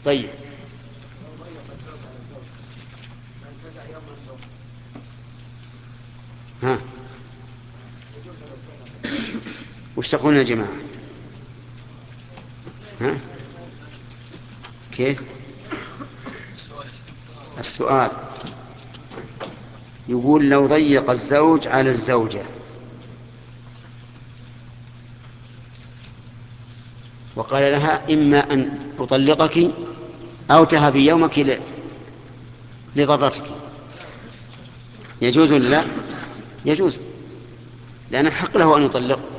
طيب. ها، وش تقولون يا جماعة؟ ها؟ كيف السؤال؟ يقول لو ضيق الزوج على الزوجة وقال لها إما أن أطلقك أو تهبي يومك لضرتك، يجوز ولا لا؟ يجوز، لأن حق له أن يطلق.